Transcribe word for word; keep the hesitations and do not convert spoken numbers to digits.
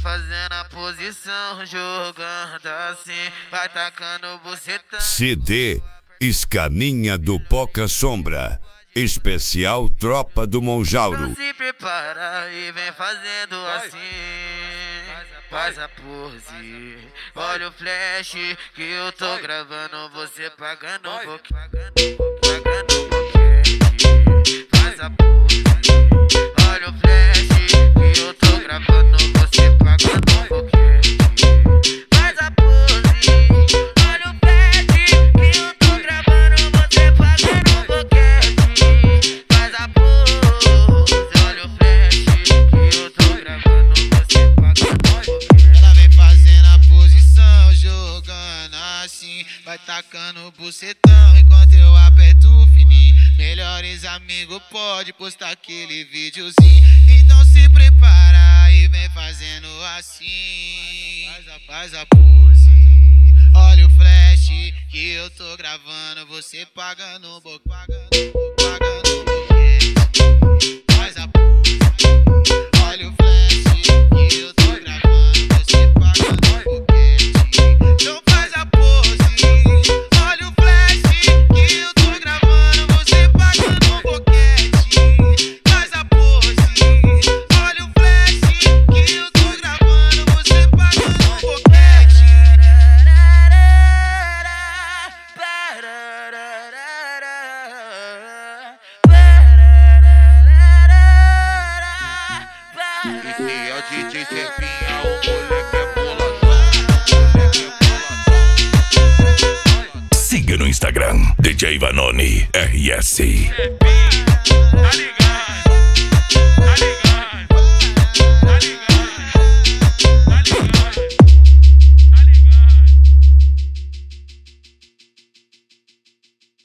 fazendo a posição, jogando assim, vai tacando bucetão. C D Escaninha do Poca Sombra, especial Tropa do Monjauro. Então se prepara e vem fazendo assim, faz a pose, olha o flash que eu tô gravando, você pagando um pouquinho, pagando um pouquinho, faz a pose, olha o flash que eu tô gravando, você pagando um pouquinho, faz a pose, olha o flash que eu tô gravando, você pagando um pouquinho, faz a pose, olha o flash que eu tô gravando, você pagando um pouquinho. Ela vem fazendo a posição, jogando assim, vai tacando bucetão enquanto eu aperto o fininho. Melhores amigos pode postar aquele videozinho, então se prepara e vem fazendo assim, faz a, faz a pose, olha o flash que eu tô gravando, você pagando um pouco, pagando, pagando um pouquinho, faz a pose, olha o flash que eu tô gravando, você pagando um pouquinho, então faz a pose, olha o flash que eu tô gravando, você pagando um pouquinho, faz a pose, olha o flash que eu tô gravando, você pagando um pouquinho. Esse é o D J Cepinha, o moleque é boladão, moleque é boladão. Siga no Instagram, D J Vanoni R S. Cepinha, tá ligado?